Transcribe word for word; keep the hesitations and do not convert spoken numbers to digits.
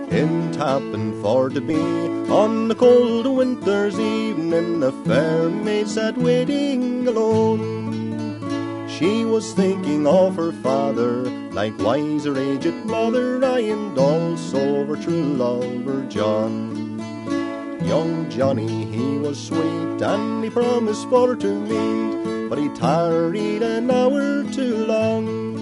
It happened for to be on a cold winter's evening, the fair maid sat waiting alone. She was thinking of her father, likewise her aged mother, aye, and also her true lover John. Young Johnny, he was sweet, and he promised for to meet, but he tarried an hour too long.